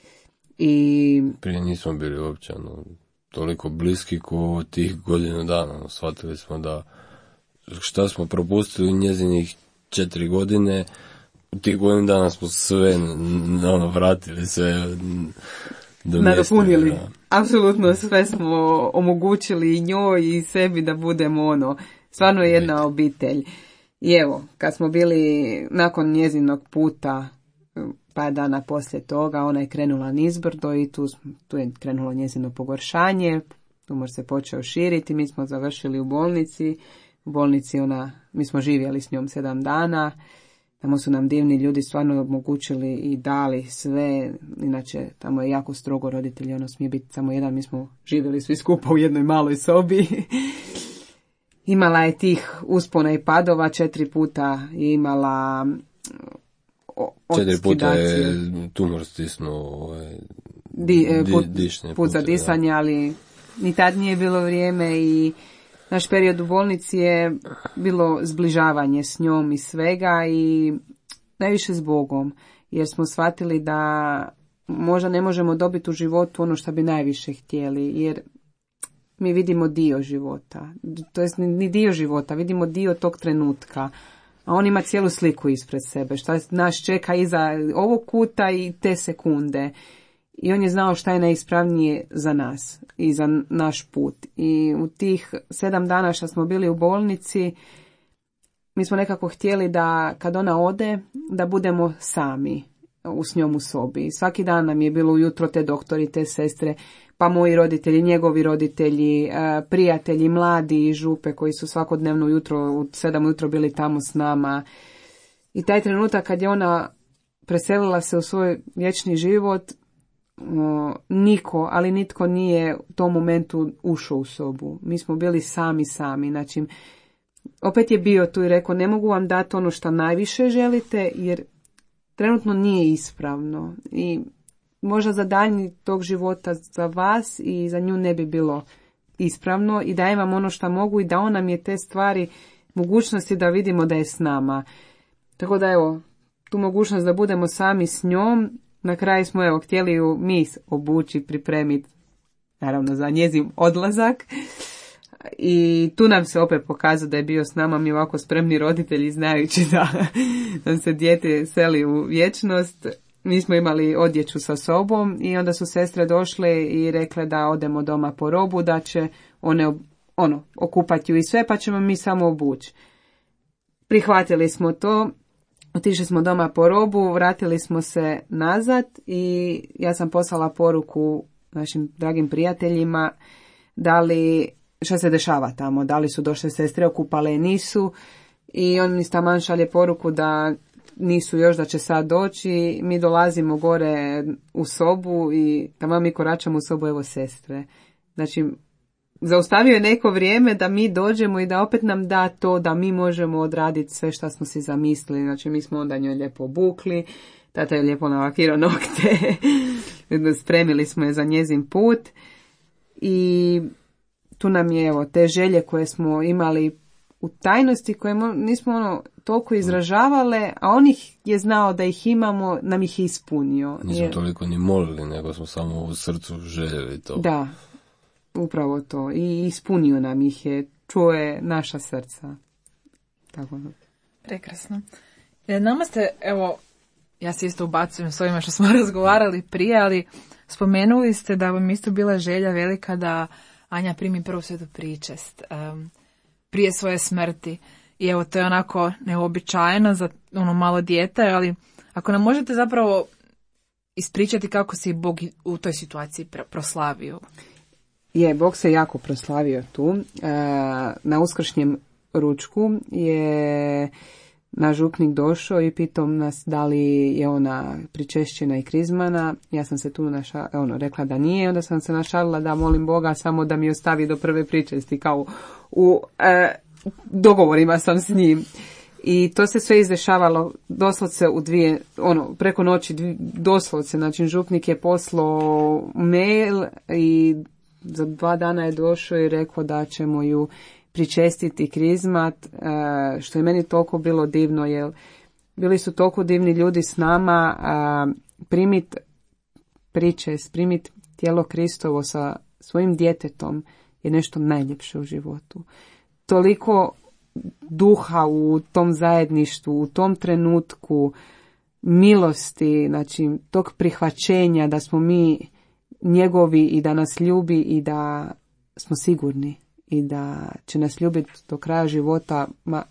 I prije nismo bili uopće ono, toliko bliski ko tih godinu dana. No, shvatili smo da šta smo propustili u njezinih četiri godine, u tih godinu dana smo sve ono, vratili, sve nadopunili. Apsolutno sve smo omogućili i njoj i sebi da budemo ono, stvarno jedna obitelj. I evo, kad smo bili nakon njezinog puta, par dana poslije toga, ona je krenula nizbrdo i tu, tu je krenulo njezino pogoršanje, tumor se počeo širiti, mi smo završili u bolnici, u bolnici ona, mi smo živjeli s njom sedam dana, tamo su nam divni ljudi stvarno omogućili i dali sve, inače tamo je jako strogo, roditelji, ono smije biti samo jedan, mi smo živjeli svi skupa u jednoj maloj sobi. Imala je tih uspona i padova, četiri puta je imala četiri puta je tumor stisnuo di, di, put, dišne put za disanje, ja. Ali ni tad nije bilo vrijeme i naš period u bolnici je bilo zbližavanje s njom i svega i najviše s Bogom, jer smo shvatili da možda ne možemo dobiti u životu ono što bi najviše htjeli, jer mi vidimo dio života, to jest ni dio života, vidimo dio tog trenutka, a on ima cijelu sliku ispred sebe, šta nas čeka iza ovog kuta i te sekunde. I on je znao šta je najispravnije za nas i za naš put. I u tih sedam dana što smo bili u bolnici, mi smo nekako htjeli da kad ona ode, da budemo sami. u s njom u sobi. Svaki dan nam je bilo ujutro te doktori, te sestre, pa moji roditelji, njegovi roditelji, prijatelji, mladi iz župe koji su svakodnevno ujutro, u sedam ujutro bili tamo s nama. I taj trenutak kad je ona preselila se u svoj vječni život, o, niko, ali nitko nije u tom momentu ušao u sobu. Mi smo bili sami sami. Znači, opet je bio tu i rekao, ne mogu vam dati ono što najviše želite, jer trenutno nije ispravno. I možda za daljnji tog života za vas i za nju ne bi bilo ispravno i dajem vam ono što mogu i da on nam je te stvari, mogućnosti da vidimo da je s nama. Tako da evo, tu mogućnost da budemo sami s njom, na kraju smo evo htjeli ju mi obući, pripremiti, naravno za njezin odlazak. I tu nam se opet pokazao da je bio s nama, mi ovako spremni roditelji znajući da nam se dijete seli u vječnost. Mi smo imali odjeću sa sobom i onda su sestre došle i rekle da odemo doma po robu, da će one ono, okupati ju i sve, pa ćemo mi samo obući. Prihvatili smo to, otišli smo doma po robu, vratili smo se nazad i ja sam poslala poruku našim dragim prijateljima da li, šta se dešava tamo, da li su došle sestre, okupale, nisu, i on mi taman šalje poruku da nisu još, da će sad doći. Mi dolazimo gore u sobu i taman mi koračamo u sobu, evo sestre. Znači, zaustavio je neko vrijeme da mi dođemo i da opet nam da to da mi možemo odraditi sve što smo si zamislili. Znači, mi smo onda njoj lijepo obukli, tata je lijepo navakirao nokte, spremili smo je za njezin put i tu nam je evo te želje koje smo imali u tajnosti, koje nismo ono toliko izražavale, a on ih je znao da ih imamo, nam ih je ispunio. Nismo Jer, toliko ni molili, nego smo samo u srcu željeli to. da, upravo to. I ispunio nam ih je, čuo je naša srca. Tako da. Prekrasno. E, nama ste, evo, ja se isto ubacujem s ovima što smo razgovarali prije, ali spomenuli ste da vam isto bila želja velika da Anja primi prvu svetu pričest um, prije svoje smrti. I evo, to je onako neobičajeno za ono malo dijete, ali ako nam možete zapravo ispričati kako se Bog u toj situaciji proslavio. Je, Bog se jako proslavio tu. E, na uskršnjem ručku je naš župnik došao i pitao nas da li je ona pričešćena i krizmana. Ja sam se tu naša, ono, rekla da nije, onda sam se našalila da molim Boga samo da mi ostavi do prve pričesti, kao u e, dogovorima sam s njim. I to se sve izdešavalo doslovce u dvije, ono, preko noći, dvije, doslovce, znači župnik je poslao mail i za dva dana je došao i rekao da ćemo ju pričestiti krizmat, što je meni toliko bilo divno, jer bili su toliko divni ljudi s nama. Primit pričest, primit tijelo Kristovo sa svojim djetetom je nešto najljepše u životu. Toliko duha u tom zajedništvu, u tom trenutku, milosti, znači tog prihvaćenja da smo mi njegovi i da nas ljubi i da smo sigurni i da će nas ljubiti do kraja života, ma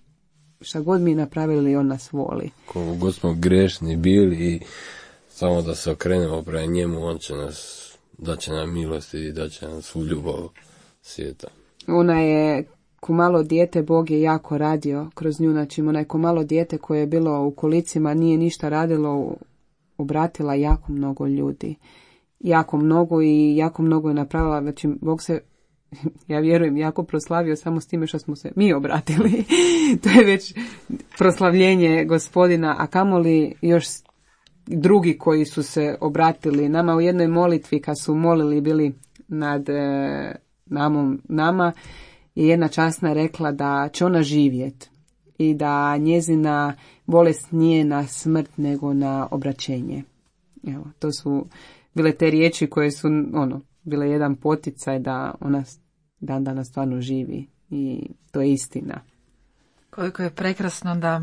šta god mi napravili, on nas voli. Koliko god smo grešni bili i samo da se okrenemo prema njemu, on će nas, da će nam milosti i da će nam svu ljubav svijeta. Ona je ko malo dijete, Bog je jako radio kroz nju, znači ona je ko malo dijete koje je bilo u kolicima, nije ništa radilo, obratila jako mnogo ljudi. Jako mnogo i jako mnogo je napravila, znači Bog se, ja vjerujem, jako proslavio samo s time što smo se mi obratili. To je već proslavljenje Gospodina, a kamoli još drugi koji su se obratili nama u jednoj molitvi kad su molili bili nad e, namom, nama, je jedna časna rekla da će ona živjeti i da njezina bolest nije na smrt nego na obraćenje. Evo, to su bile te riječi koje su ono bile jedan poticaj da ona dan danas stvarno živi i to je istina. Koliko je prekrasno da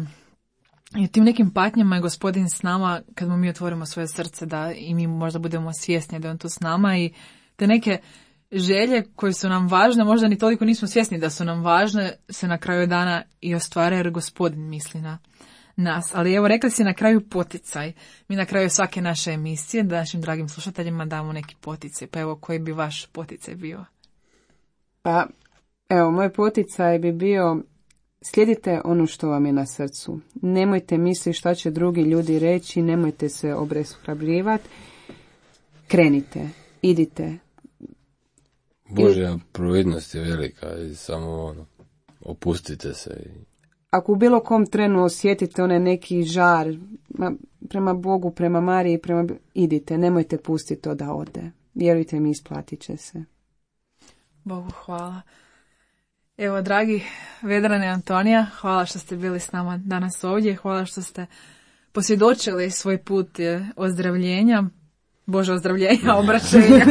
i tim nekim patnjama je Gospodin s nama kad mu mi otvorimo svoje srce, da i mi možda budemo svjesni da je on tu s nama i te neke želje koje su nam važne, možda ni toliko nismo svjesni da su nam važne, se na kraju dana i ostvare jer Gospodin misli na nas. Ali evo, rekli si na kraju poticaj. Mi na kraju svake naše emisije da našim dragim slušateljima damo neki poticaj. Pa evo, koji bi vaš poticaj bio? Pa, evo, moj poticaj bi bio: slijedite ono što vam je na srcu. Nemojte misliti šta će drugi ljudi reći, nemojte se obeshrabrivati. Krenite, idite. Božja providnost je velika i samo ono, opustite se. I... Ako u bilo kom trenu osjetite onaj neki žar ma, prema Bogu, prema Mariji, prema... idite, nemojte pustiti to da ode. Vjerujte mi, isplatit će se. Bogu hvala. Evo, dragi Vedrane, Antonija, hvala što ste bili s nama danas ovdje. Hvala što ste posvjedočili svoj put ozdravljenja. Bože, ozdravljenja, obraćenja.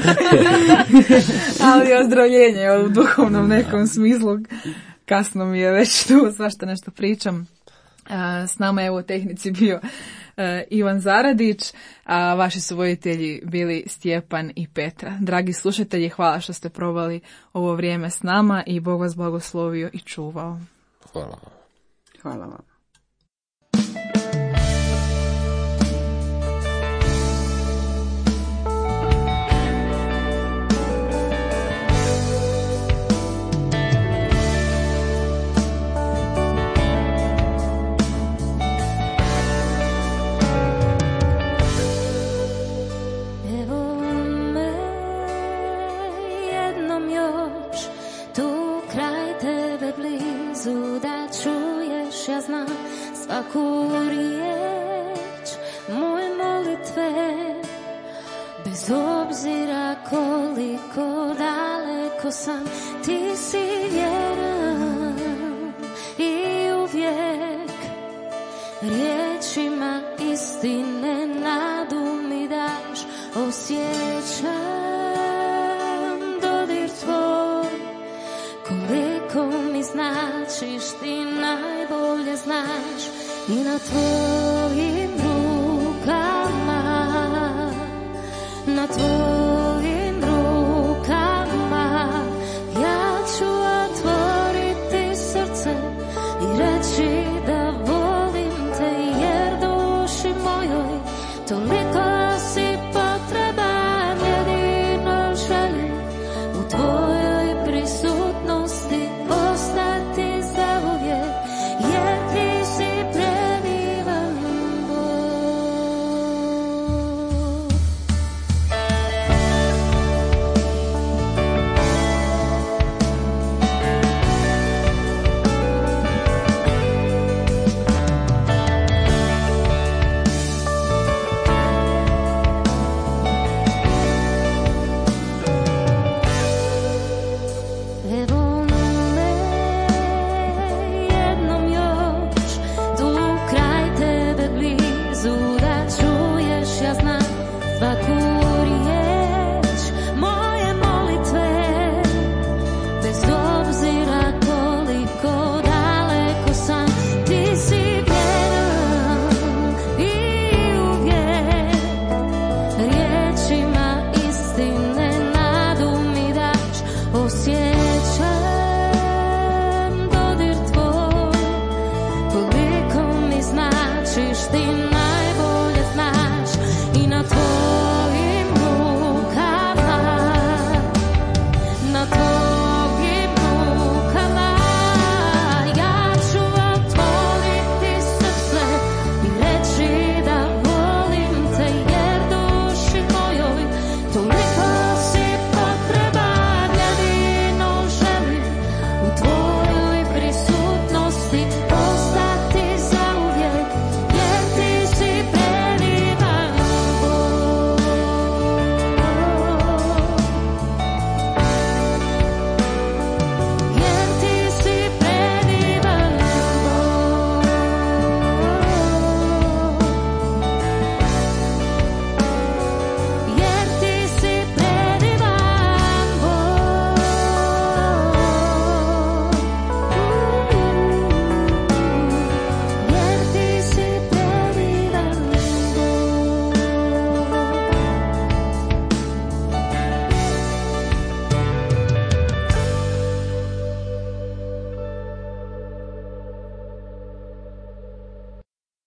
Ali ozdravljenje u duhovnom nekom smislu. Kasno mi je već tu, svašta nešto pričam. S nama je u tehnici bio Ivan Zaradić, a vaši su voditelji bili Stjepan i Petra. Dragi slušatelji, hvala što ste probali ovo vrijeme s nama i Bog vas blagoslovio i čuvao. Hvala. Hvala vam. Svaku riječ moje molitve, bez obzira koliko daleko sam, ti si vjeran i uvijek riječima istine nadu mi daš. Osjećam dodir tvoj, koliko mi značiš, ti najbolje znaš. I na tvoji